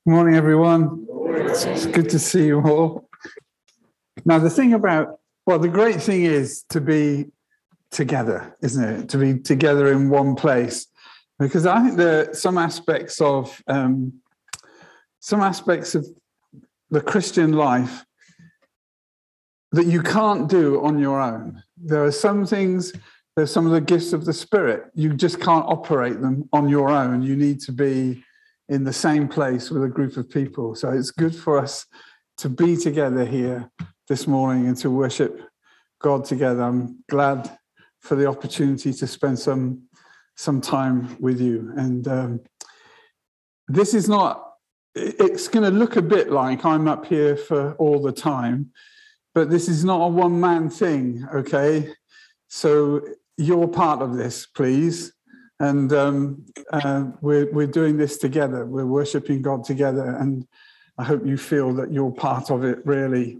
Good morning, everyone. It's good to see you all. Now, the great thing is to be together, isn't it? To be together in one place, because I think there are some aspects of the Christian life that you can't do on your own. There are some things. There's some of the gifts of the Spirit. You just can't operate them on your own. You need to be in the same place with a group of people. So it's good for us to be together here this morning and to worship God together. I'm glad for the opportunity to spend some time with you. And this is not, it's going to look a bit like I'm up here for all the time, but this is not a one-man thing, okay? So you're part of this, please. And we're doing this together. We're worshiping God together, and I hope you feel that you're part of it, really.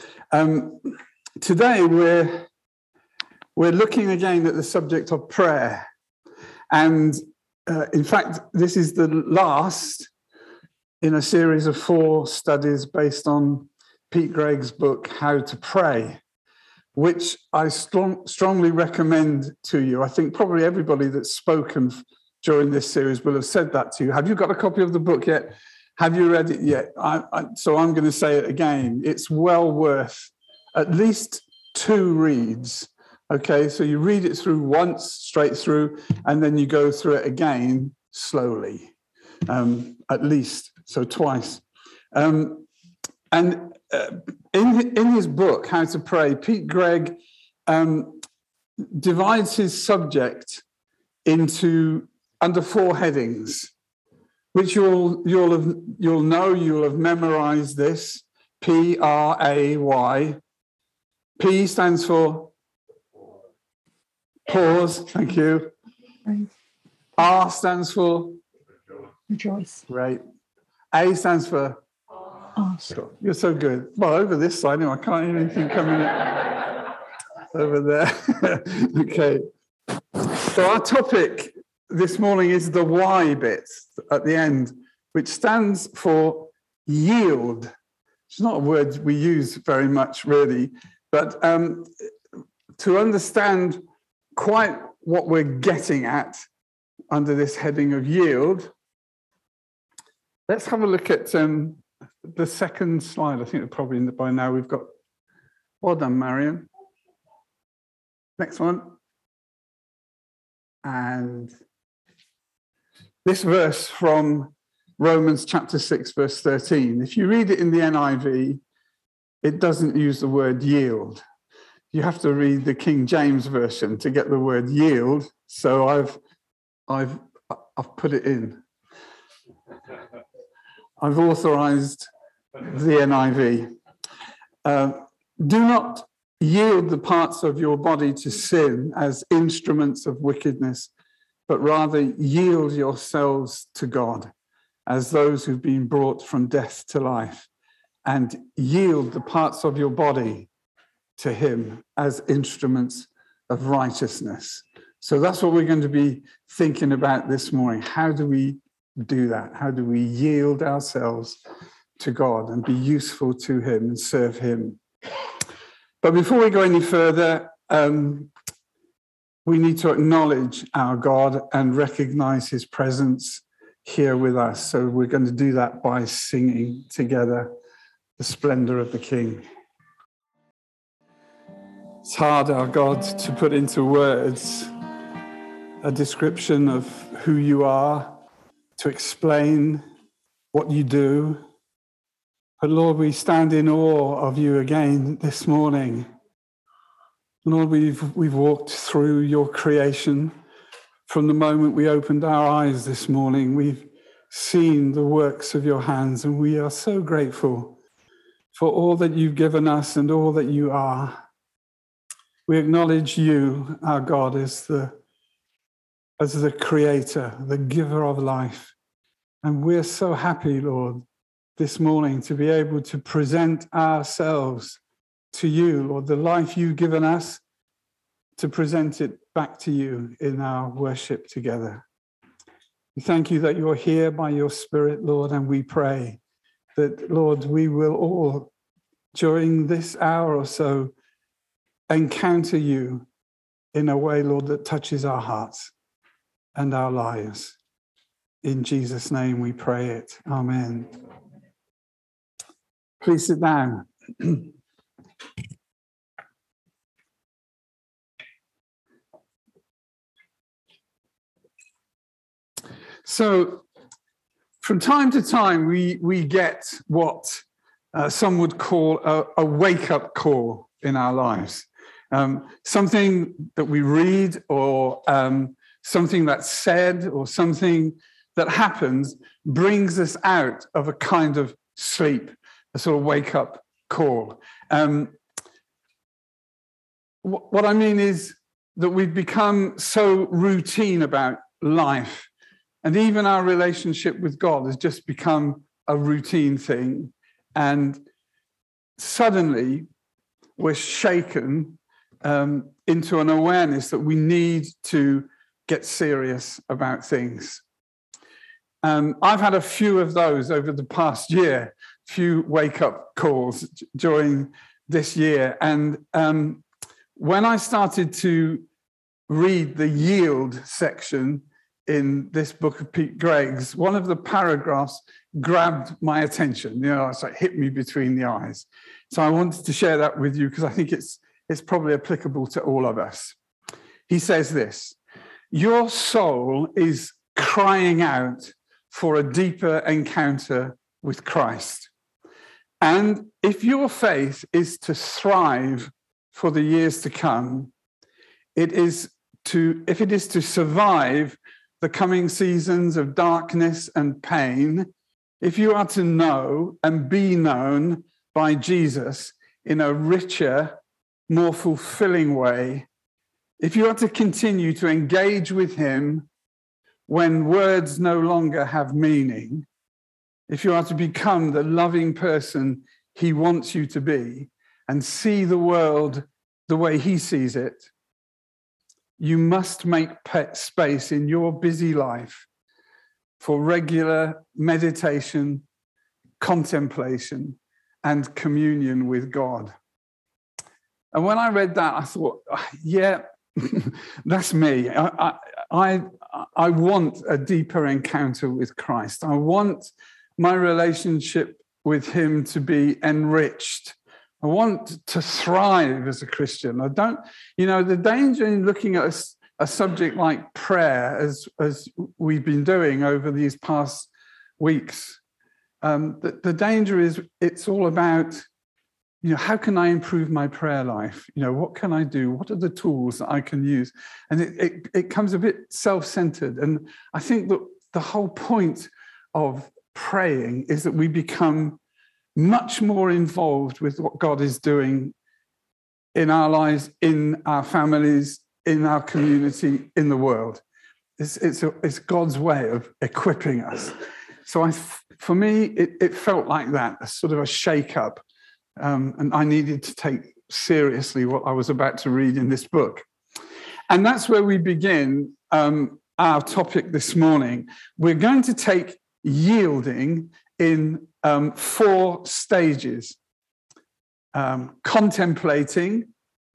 Today, we're looking again at the subject of prayer. And in fact, this is the last in a series of 4 studies based on Pete Greig's book, How to Pray, which I strongly recommend to you. I think probably everybody that's spoken during this series will have said that to you. Have you got a copy of the book yet? Have you read it yet? So I'm going to say it again. It's well worth at least 2 reads. Okay, so you read it through once, straight through, and then you go through it again slowly, at least, so twice. In his book, How to Pray, Pete Greig divides his subject under 4 headings, which you'll have memorized this. P-R-A-Y. P stands for pause. Thank you. R stands for rejoice. Right. A stands for ask. You're so good. Well, over this side, I can't hear anything coming in. Over there. Okay. So our topic this morning is the Y bit at the end, which stands for yield. It's not a word we use very much, really, but to understand quite what we're getting at under this heading of yield, let's have a look at the second slide. I think probably by now we've got. Well done, Marion. Next one. And this verse from Romans chapter 6, verse 13. If you read it in the NIV, it doesn't use the word yield. You have to read the King James version to get the word yield. So I've put it in. I've authorized the NIV. Do not yield the parts of your body to sin as instruments of wickedness, but rather yield yourselves to God as those who've been brought from death to life, and yield the parts of your body to him as instruments of righteousness. So that's what we're going to be thinking about this morning. How do we do that? How do we yield ourselves to God and be useful to him and serve him? But before we go any further, we need to acknowledge our God and recognize his presence here with us. So we're going to do that by singing together the splendor of the King. It's hard, our God, to put into words a description of who you are, to explain what you do. But Lord, we stand in awe of you again this morning. Lord, we've walked through your creation from the moment we opened our eyes this morning. We've seen the works of your hands, and we are so grateful for all that you've given us and all that you are. We acknowledge you, our God, as the creator, the giver of life. And we're so happy, Lord, this morning to be able to present ourselves to you, Lord, the life you've given us, to present it back to you in our worship together. We thank you that you're here by your Spirit, Lord, and we pray that, Lord, we will all, during this hour or so, encounter you in a way, Lord, that touches our hearts and our lives. In Jesus' name we pray it. Amen. Please sit down. So, from time to time, we get what some would call a wake-up call in our lives. Something that we read, or something that's said, or something that happens brings us out of a kind of sleep, a sort of wake-up call. What I mean is that we've become so routine about life, and even our relationship with God has just become a routine thing. And suddenly we're shaken into an awareness that we need to get serious about things. I've had a few of those over the past year, few wake-up calls during this year. And when I started to read the yield section in this book of Pete Greig's, one of the paragraphs grabbed my attention. You know, it's like hit me between the eyes. So I wanted to share that with you because I think it's probably applicable to all of us. He says this: your soul is crying out for a deeper encounter with Christ. And if your faith is to thrive for the years to come, if it is to survive the coming seasons of darkness and pain, if you are to know and be known by Jesus in a richer, more fulfilling way, if you are to continue to engage with him when words no longer have meaning, if you are to become the loving person he wants you to be and see the world the way he sees it, you must make space in your busy life for regular meditation, contemplation, and communion with God. And when I read that, I thought, yeah, that's me. I want a deeper encounter with Christ. I want my relationship with him to be enriched. I want to thrive as a Christian. I don't, the danger in looking at a subject like prayer, as we've been doing over these past weeks, the danger is it's all about, how can I improve my prayer life? What can I do? What are the tools that I can use? And it comes a bit self-centered. And I think that the whole point of praying is that we become much more involved with what God is doing in our lives, in our families, in our community, in the world. It's God's way of equipping us. So for me, it felt like that, a sort of a shake-up. And I needed to take seriously what I was about to read in this book. And that's where we begin our topic this morning. We're going to take yielding in 4 stages: contemplating,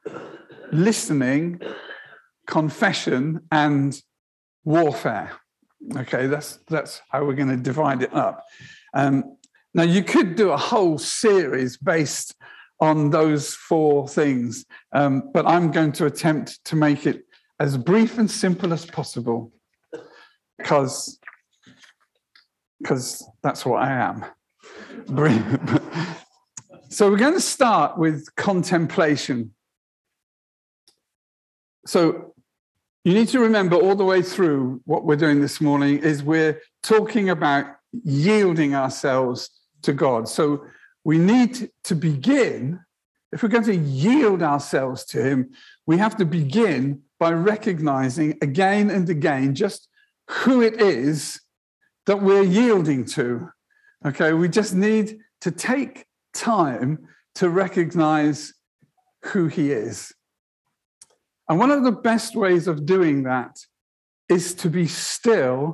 listening, confession, and warfare. Okay, that's how we're going to divide it up. Now, you could do a whole series based on those 4 things, but I'm going to attempt to make it as brief and simple as possible, because that's what I am. So we're going to start with contemplation. So you need to remember all the way through what we're doing this morning is we're talking about yielding ourselves to God. So we need to begin, if we're going to yield ourselves to him, we have to begin by recognizing again and again just who it is that we're yielding to. Okay, we just need to take time to recognize who he is. And one of the best ways of doing that is to be still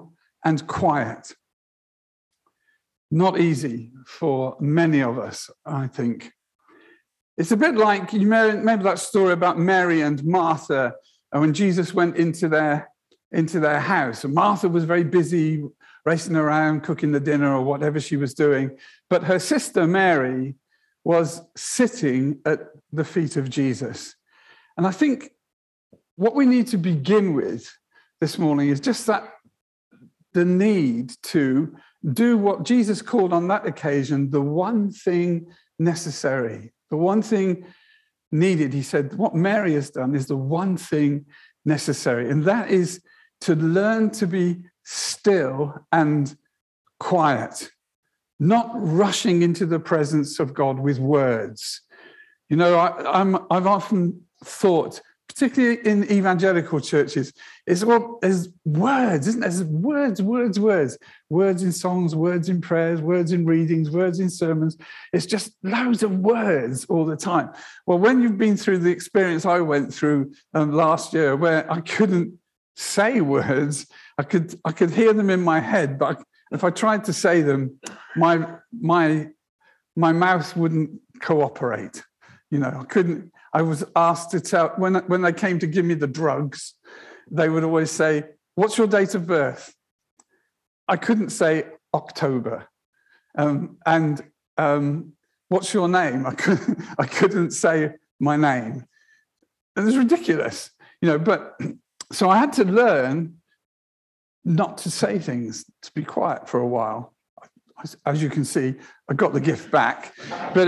and quiet. Not easy for many of us, I think. It's a bit like, you remember that story about Mary and Martha, and when Jesus went into their house. And Martha was very busy racing around, cooking the dinner or whatever she was doing. But her sister Mary was sitting at the feet of Jesus. And I think what we need to begin with this morning is just that the need to do what Jesus called on that occasion the one thing necessary, the one thing needed. He said, what Mary has done is the one thing necessary. And that is to learn to be still and quiet, not rushing into the presence of God with words. You know, I've often thought, particularly in evangelical churches, there's words, isn't there? There's words. Words in songs, words in prayers, words in readings, words in sermons. It's just loads of words all the time. Well, when you've been through the experience I went through last year, where I couldn't say words, I could hear them in my head, but if I tried to say them, my mouth wouldn't cooperate. You know, I couldn't. I was asked to tell, when they came to give me the drugs, they would always say, what's your date of birth? I couldn't say October. And what's your name? I couldn't say my name. It was ridiculous, you know, but so I had to learn not to say things, to be quiet for a while. As you can see, I got the gift back, but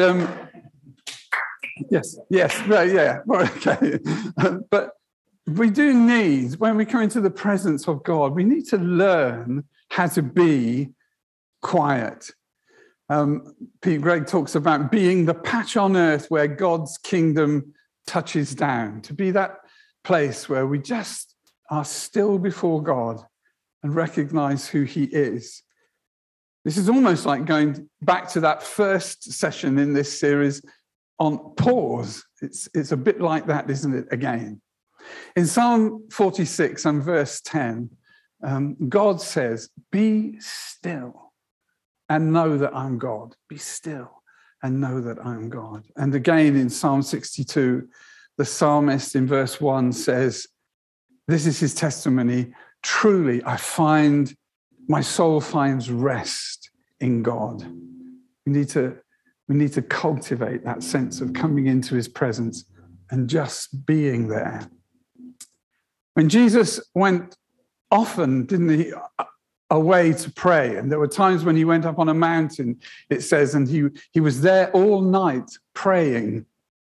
yes, well, yeah, okay. But we do need, when we come into the presence of God, we need to learn how to be quiet. Pete Greig talks about being the patch on earth where God's kingdom touches down, to be that place where we just are still before God and recognize who he is. This is almost like going back to that first session in this series on pause. It's a bit like that, isn't it, again? In Psalm 46 and verse 10, God says, be still and know that I'm God. Be still and know that I'm God. And again in Psalm 62, the psalmist in verse 1 says, this is his testimony, truly my soul finds rest in God. We need to cultivate that sense of coming into his presence and just being there. When Jesus went often, didn't he, away to pray, and there were times when he went up on a mountain, it says, and he was there all night praying.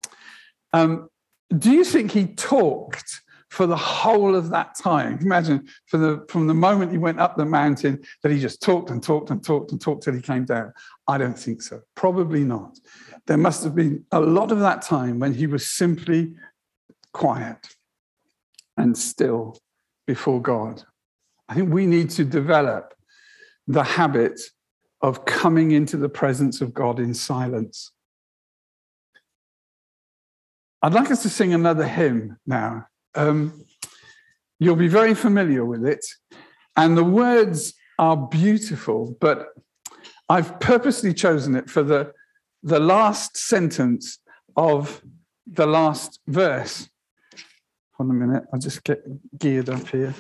Do you think he talked for the whole of that time? Imagine from the moment he went up the mountain that he just talked and talked and talked and talked till he came down. I don't think so. Probably not. There must have been a lot of that time when he was simply quiet and still before God. I think we need to develop the habit of coming into the presence of God in silence. I'd like us to sing another hymn now. You'll be very familiar with it, and the words are beautiful, but I've purposely chosen it for the last sentence of the last verse. Hold on a minute, I'll just get geared up here.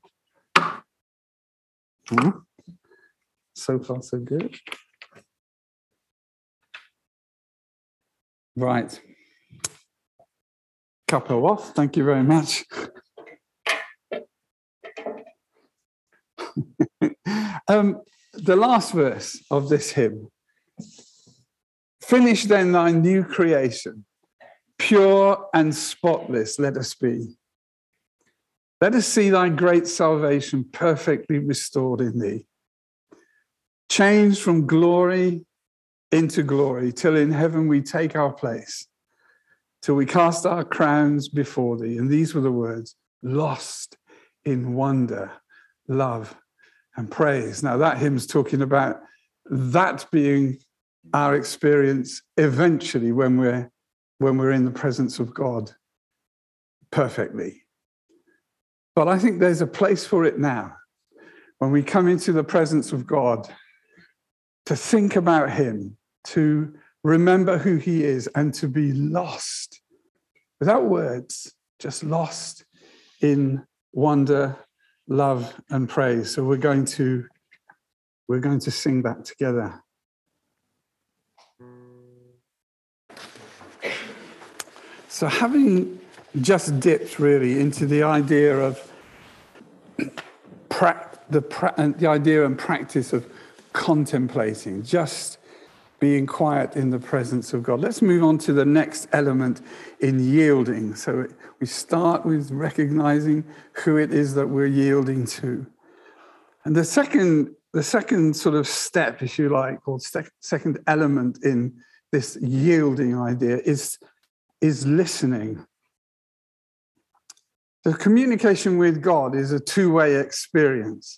So far, so good. Right. Capo off. Thank you very much. The last verse of this hymn. Finish then thy new creation, pure and spotless let us be. Let us see thy great salvation perfectly restored in thee. Changed from glory into glory, till in heaven we take our place, till we cast our crowns before thee. And these were the words, lost in wonder, love, and praise. Now that hymn's talking about that being our experience eventually when we're in the presence of God perfectly. But I think there's a place for it now. when we come into the presence of God, to think about him, to remember who he is, and to be lost, without words, just lost in wonder, love, and praise. So we're going to sing that together. So having just dipped really into the idea of the idea and practice of contemplating, just being quiet in the presence of God, let's move on to the next element in yielding. So we start with recognizing who it is that we're yielding to. And the second sort of step, if you like, or second element in this yielding idea is listening. The communication with God is a two-way experience.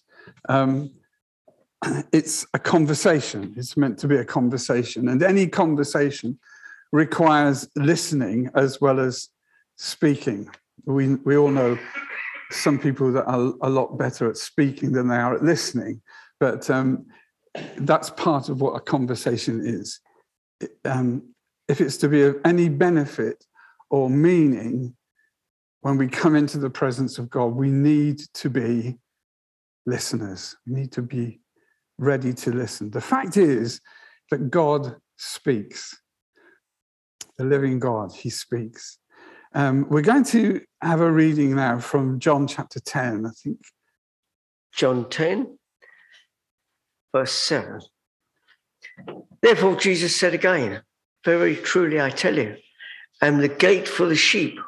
It's a conversation. It's meant to be a conversation. And any conversation requires listening as well as speaking. We all know some people that are a lot better at speaking than they are at listening. But that's part of what a conversation is. If it's to be of any benefit or meaning, when we come into the presence of God, we need to be listeners. We need to be ready to listen. The fact is that God speaks. The living God, he speaks. We're going to have a reading now from John chapter 10, I think. John 10, verse 7. Therefore Jesus said again, very truly I tell you, I am the gate for the sheep.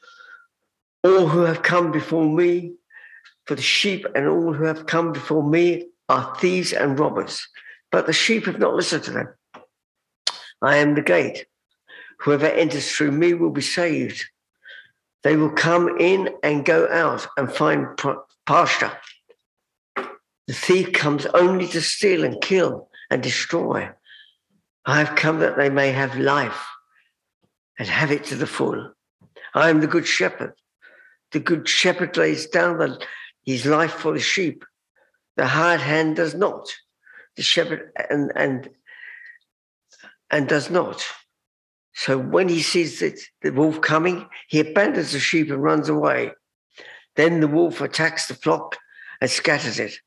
All who have come before me, for the sheep and all who have come before me are thieves and robbers, but the sheep have not listened to them. I am the gate. Whoever enters through me will be saved. They will come in and go out and find pasture. The thief comes only to steal and kill and destroy. I have come that they may have life and have it to the full. I am the good shepherd. The good shepherd lays down his life for the sheep. The hired hand does not. The shepherd and does not. So when he sees the wolf coming, he abandons the sheep and runs away. Then the wolf attacks the flock and scatters it.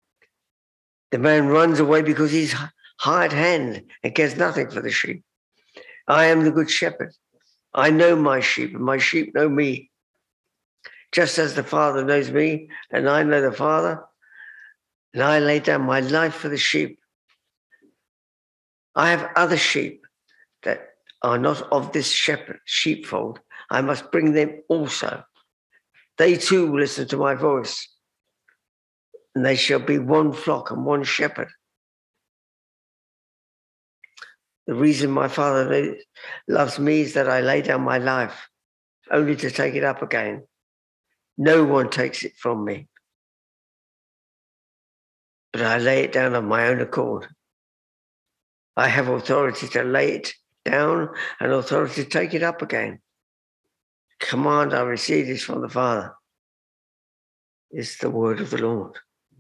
The man runs away because he's hired hand and cares nothing for the sheep. I am the good shepherd. I know my sheep, and my sheep know me. Just as the Father knows me, and I know the Father, and I lay down my life for the sheep. I have other sheep that are not of this sheepfold. I must bring them also. They too will listen to my voice, and they shall be one flock and one shepherd. The reason my Father loves me is that I lay down my life, only to take it up again. No one takes it from me, but I lay it down of my own accord. I have authority to lay it down and authority to take it up again. Command I received is from the Father. It's the word of the Lord.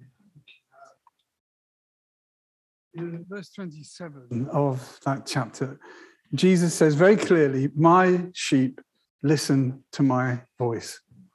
In verse 27 of that chapter, Jesus says very clearly, my sheep listen to my voice.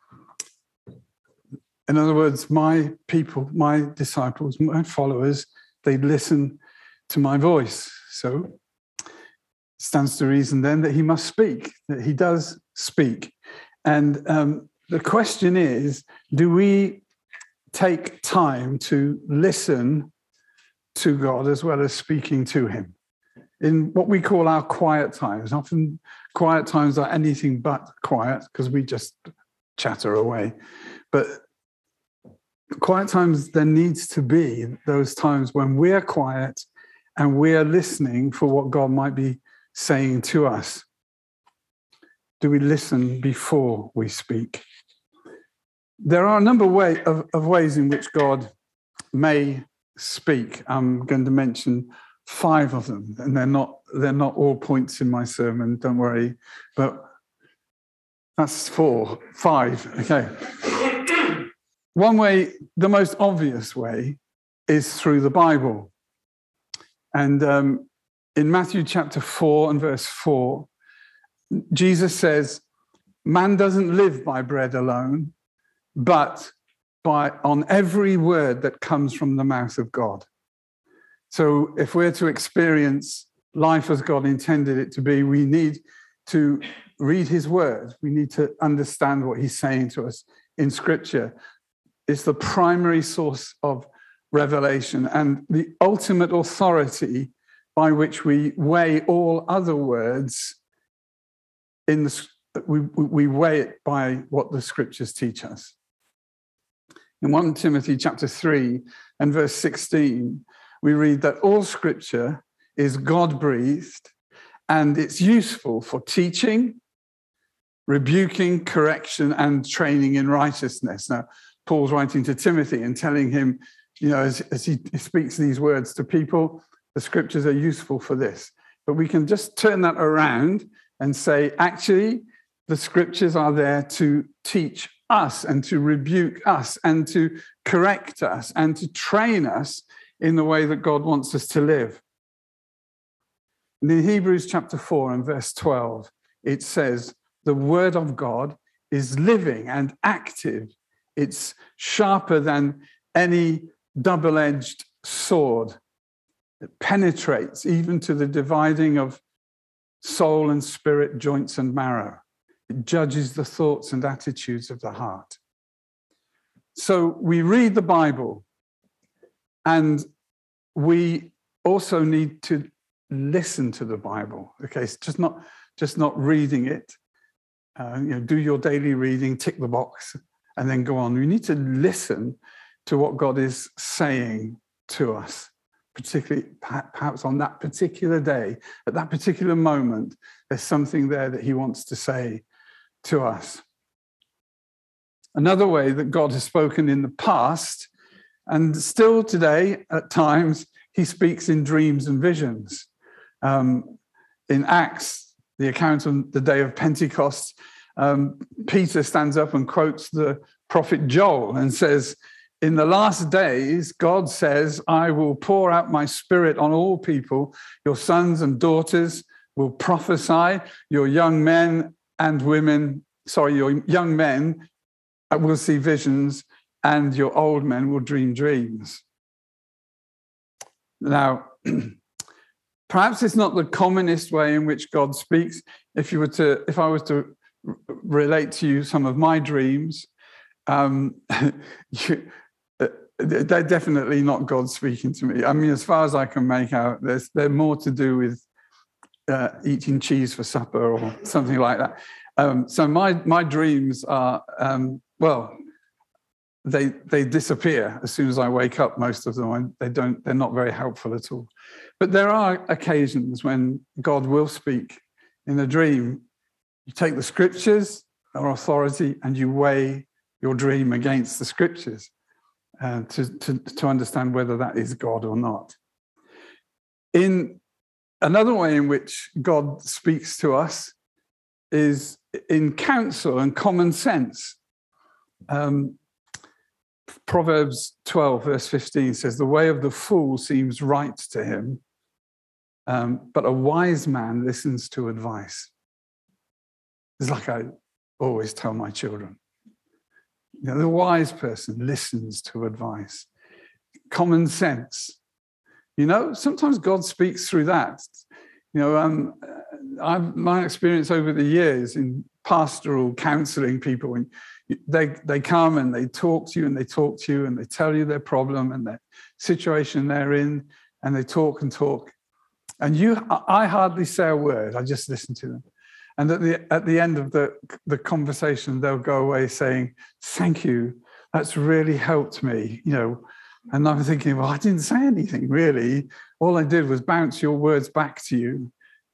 In other words, my people, my disciples, my followers, they listen to my voice. So it stands to reason then that he must speak, that he does speak. And the question is, do we take time to listen to God as well as speaking to him? In what we call our quiet times. Often quiet times are anything but quiet because we just chatter away. But quiet times, there needs to be those times when we're quiet and we're listening for what God might be saying to us. Do we listen before we speak? There are a number of ways in which God may speak. I'm going to mention 5 of them, and they're not all points in my sermon, don't worry, but that's 5, okay. one way, the most obvious way, is through the Bible. And in Matthew chapter 4 and verse 4, Jesus says, man doesn't live by bread alone, but on every word that comes from the mouth of God. So if we're to experience life as God intended it to be, we need to read his word. We need to understand what he's saying to us in Scripture. It's the primary source of revelation and the ultimate authority by which we weigh all other words. We weigh it by what the Scriptures teach us. In 1 Timothy chapter 3 and verse 16, we read that all Scripture is God-breathed and it's useful for teaching, rebuking, correction, and training in righteousness. Now, Paul's writing to Timothy and telling him, as he speaks these words to people, the Scriptures are useful for this. But we can just turn that around and say, actually, the Scriptures are there to teach us and to rebuke us and to correct us and to train us in the way that God wants us to live. And in Hebrews chapter 4 and verse 12, it says, the word of God is living and active. It's sharper than any double-edged sword. It penetrates even to the dividing of soul and spirit, joints and marrow. It judges the thoughts and attitudes of the heart. So we read the Bible, and we also need to listen to the Bible. Okay, it's just not reading it. Do your daily reading, tick the box, and then go on. We need to listen to what God is saying to us, particularly perhaps on that particular day, at that particular moment. There's something there that he wants to say to us. Another way that God has spoken in the past, and still today at times, he speaks in dreams and visions. In Acts, the account on the day of Pentecost, Peter stands up and quotes the prophet Joel and says, in the last days, God says, I will pour out my spirit on all people. Your sons and daughters will prophesy. Your young men will see visions, and your old men will dream dreams. Now, perhaps it's not the commonest way in which God speaks. If I was to relate to you some of my dreams, they're definitely not God speaking to me. I mean, as far as I can make out, they're more to do with eating cheese for supper or something like that. So my dreams are, they disappear as soon as I wake up, most of them. They're not very helpful at all. But there are occasions when God will speak in a dream. You take the Scriptures, our authority, and you weigh your dream against the Scriptures to understand whether that is God or not. In another way in which God speaks to us is in counsel and common sense. Proverbs 12, verse 15 says, the way of the fool seems right to him, but a wise man listens to advice. It's like I always tell my children. The wise person listens to advice. Common sense. Sometimes God speaks through that. My experience over the years in pastoral counseling people, when they come and they talk to you and they talk to you and they tell you their problem and their situation they're in, and they talk and talk. And I hardly say a word. I just listen to them. And at the end of the conversation, they'll go away saying, thank you, that's really helped me, And I'm thinking, well, I didn't say anything, really. All I did was bounce your words back to you.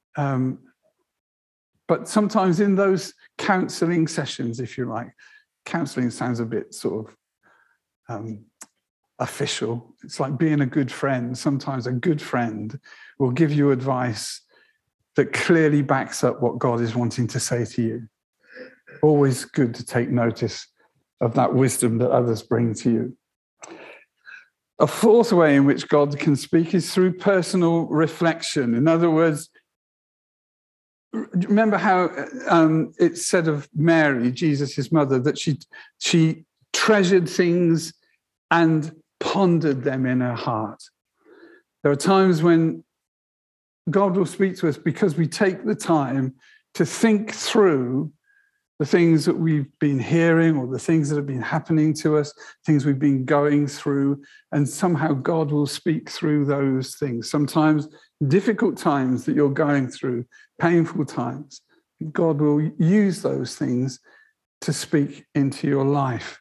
But sometimes in those counseling sessions, if you like, counseling sounds a bit sort of official. It's like being a good friend. Sometimes a good friend will give you advice that clearly backs up what God is wanting to say to you. Always good to take notice of that wisdom that others bring to you. A fourth way in which God can speak is through personal reflection. In other words, remember how it said of Mary, Jesus' mother, that she treasured things and pondered them in her heart. There are times when God will speak to us because we take the time to think through the things that we've been hearing or the things that have been happening to us, things we've been going through, and somehow God will speak through those things. Sometimes difficult times that you're going through, painful times, God will use those things to speak into your life.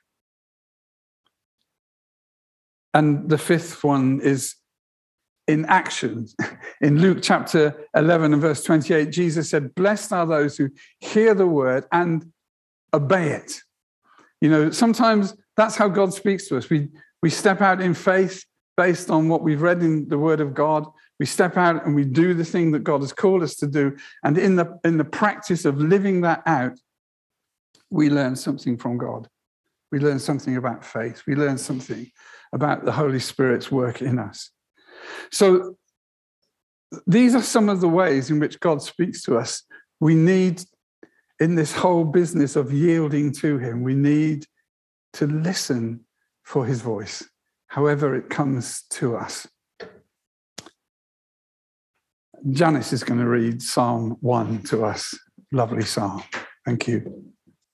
And the fifth one is in action. In Luke chapter 11 and verse 28, Jesus said, "Blessed are those who hear the word and obey it." You know, sometimes that's how God speaks to us. We step out in faith based on what we've read in the word of God. We step out and we do the thing that God has called us to do. And in the practice of living that out, we learn something from God. We learn something about faith. We learn something about the Holy Spirit's work in us. So these are some of the ways in which God speaks to us. We need, in this whole business of yielding to him, we need to listen for his voice, however it comes to us. Janice is going to read Psalm 1 to us. Lovely psalm. Thank you.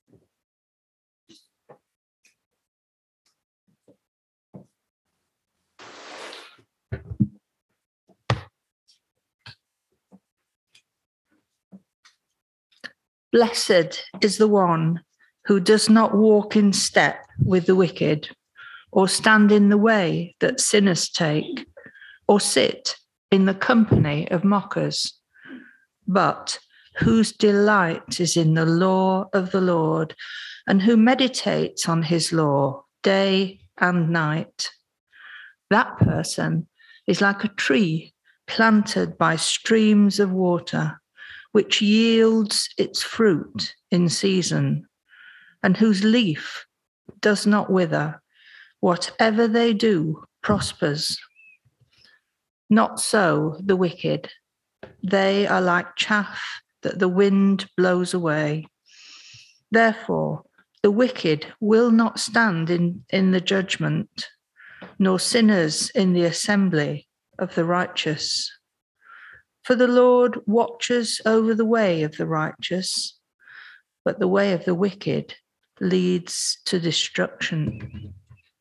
Blessed is the one who does not walk in step with the wicked, or stand in the way that sinners take, or sit in the company of mockers, but whose delight is in the law of the Lord, and who meditates on his law day and night. That person is like a tree planted by streams of water, which yields its fruit in season, and whose leaf does not wither. Whatever they do prospers. Not so the wicked. They are like chaff that the wind blows away. Therefore, the wicked will not stand in the judgment, nor sinners in the assembly of the righteous. For the Lord watches over the way of the righteous, but the way of the wicked leads to destruction.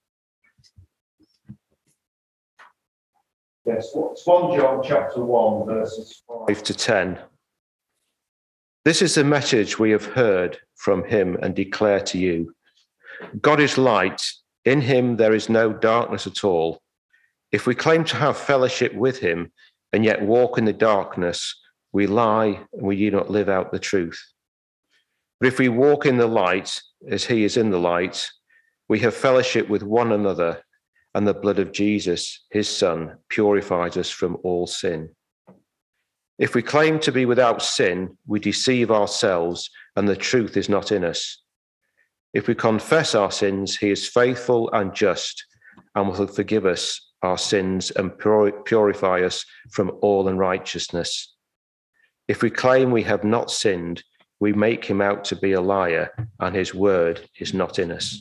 Yes, it's 1 John chapter 1, verses 5 to 10. This is the message we have heard from him and declare to you. God is light. In him there is no darkness at all. If we claim to have fellowship with him and yet walk in the darkness, we lie and we do not live out the truth. But if we walk in the light as he is in the light, we have fellowship with one another, and the blood of Jesus, his Son, purifies us from all sin. If we claim to be without sin, we deceive ourselves, and the truth is not in us. If we confess our sins, he is faithful and just, and will forgive us our sins and purify us from all unrighteousness. If we claim we have not sinned, we make him out to be a liar, and his word is not in us.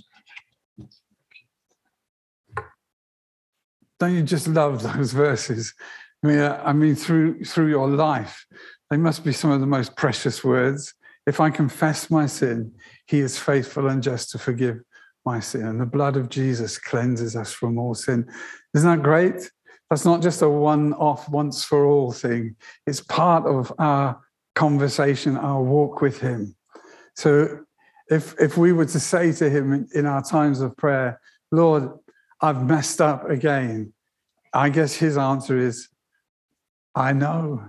Don't you just love those verses? I mean, through your life, they must be some of the most precious words. If I confess my sin, he is faithful and just to forgive my sin. And the blood of Jesus cleanses us from all sin. Isn't that great? That's not just a one-off, once-for-all thing. It's part of our conversation, our walk with him. So if we were to say to him in our times of prayer, Lord, I've messed up again, I guess his answer is, I know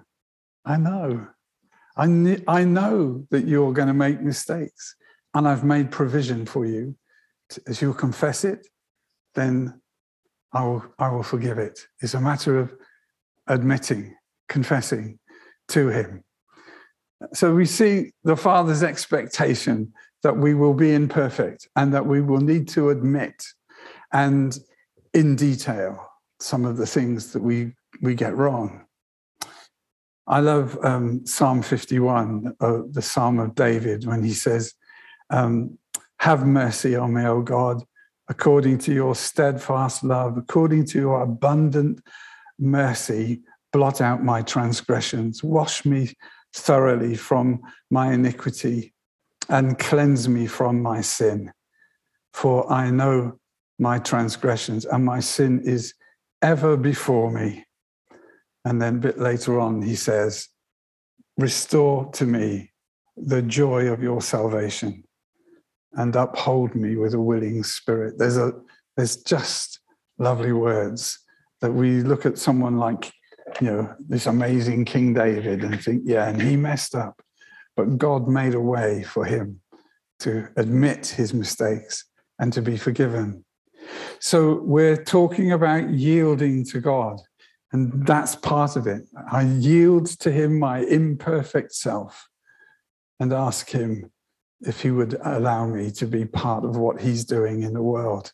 that you're going to make mistakes, and I've made provision for you. As you'll confess it, then I will forgive it. It's a matter of admitting, confessing to him. So we see the Father's expectation that we will be imperfect and that we will need to admit and in detail some of the things that we get wrong. I love Psalm 51, the Psalm of David, when he says, have mercy on me, O God, according to your steadfast love, according to your abundant mercy, blot out my transgressions, wash me thoroughly from my iniquity and cleanse me from my sin. For I know my transgressions and my sin is ever before me. And then a bit later on, he says, restore to me the joy of your salvation and uphold me with a willing spirit. There's just lovely words that we look at someone like, this amazing King David and think, yeah, and he messed up. But God made a way for him to admit his mistakes and to be forgiven. So we're talking about yielding to God, and that's part of it. I yield to him my imperfect self and ask him if he would allow me to be part of what he's doing in the world.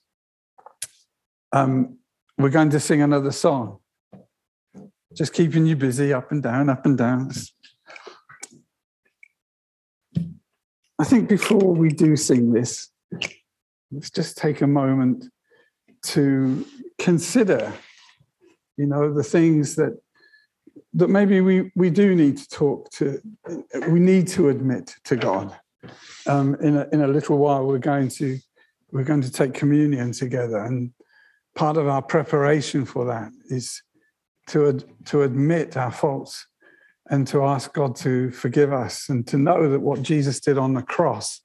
We're going to sing another song. Just keeping you busy, up and down, up and down. I think before we do sing this, let's just take a moment to consider, the things that maybe we do need to talk to, we need to admit to God. In a little while, we're going to take communion together, and part of our preparation for that is to admit our faults and to ask God to forgive us, and to know that what Jesus did on the cross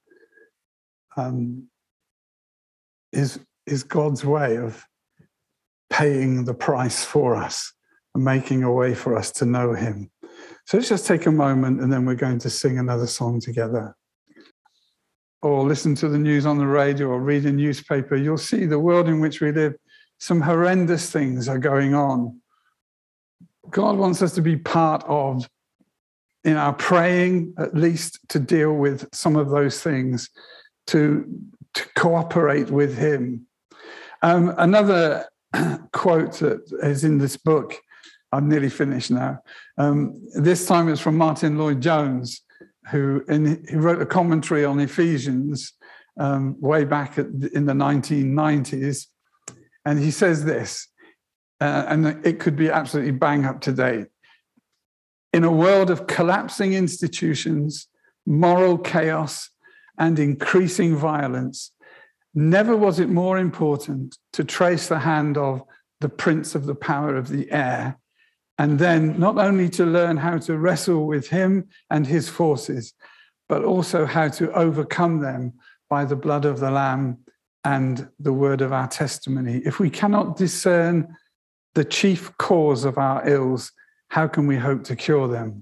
is God's way of paying the price for us and making a way for us to know him. So let's just take a moment, and then we're going to sing another song together. Or listen to the news on the radio or read a newspaper. You'll see the world in which we live, some horrendous things are going on. God wants us to be part of, in our praying, at least, to deal with some of those things, to cooperate with him. Another quote that is in this book, I'm nearly finished now. This time it's from Martin Lloyd-Jones, who wrote a commentary on Ephesians way back in the 1990s. And he says this, and it could be absolutely bang up to date. In a world of collapsing institutions, moral chaos, and increasing violence, never was it more important to trace the hand of the prince of the power of the air, and then not only to learn how to wrestle with him and his forces, but also how to overcome them by the blood of the Lamb and the word of our testimony. If we cannot discern the chief cause of our ills, how can we hope to cure them?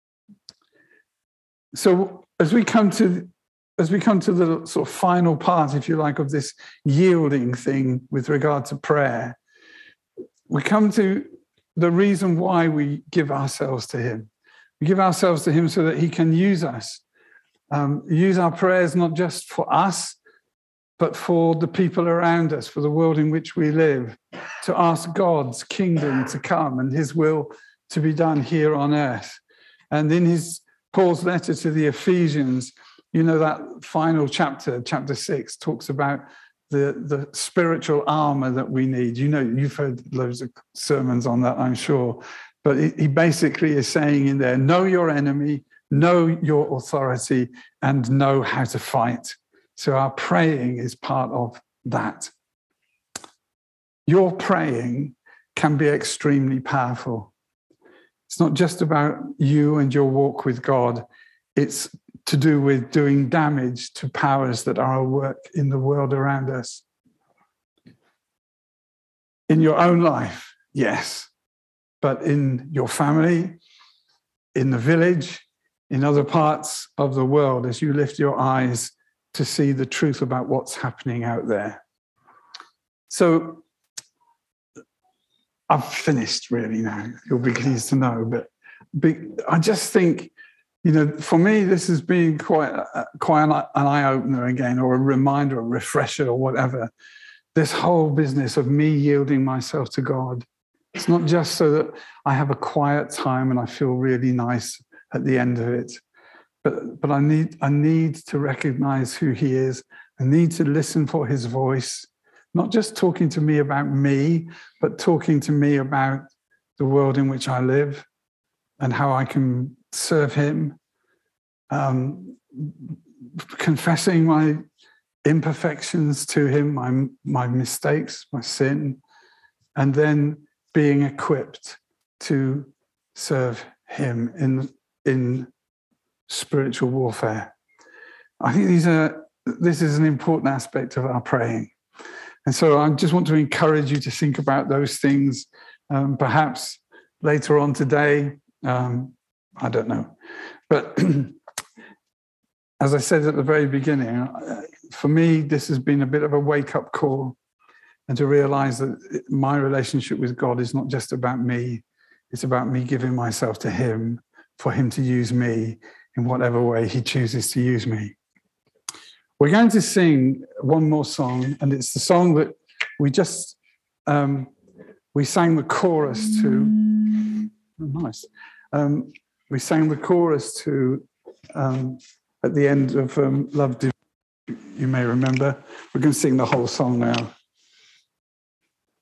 So as we come to the sort of final part, if you like, of this yielding thing with regard to prayer, we come to the reason why we give ourselves to him. We give ourselves to him so that he can use us. Use our prayers not just for us, but for the people around us, for the world in which we live, to ask God's kingdom to come and his will to be done here on earth. And in Paul's letter to the Ephesians, that final chapter 6, talks about the spiritual armor that we need. You've heard loads of sermons on that, I'm sure. But he basically is saying in there, know your enemy, know your authority, and know how to fight. So our praying is part of that. Your praying can be extremely powerful. It's not just about you and your walk with God. It's to do with doing damage to powers that are at work in the world around us. In your own life, yes, but in your family, in the village, in other parts of the world, as you lift your eyes to see the truth about what's happening out there. So I've finished really now. You'll be pleased to know, but I just think For me, this has been quite an eye-opener again, or a reminder, a refresher, or whatever. This whole business of me yielding myself to God. It's not just so that I have a quiet time and I feel really nice at the end of it, but I need to recognize who he is. I need to listen for his voice, not just talking to me about me, but talking to me about the world in which I live and how I can serve him, confessing my imperfections to him, my mistakes, my sin, and then being equipped to serve him in spiritual warfare. I think this is an important aspect of our praying. And so I just want to encourage you to think about those things, perhaps later on today. I don't know. But as I said at the very beginning, for me, this has been a bit of a wake-up call, and to realize that my relationship with God is not just about me. It's about me giving myself to him for him to use me in whatever way he chooses to use me. We're going to sing one more song, and it's the song that we just, we sang the chorus to. Oh, nice. We sang the chorus to at the end of Love. You may remember. We're going to sing the whole song now.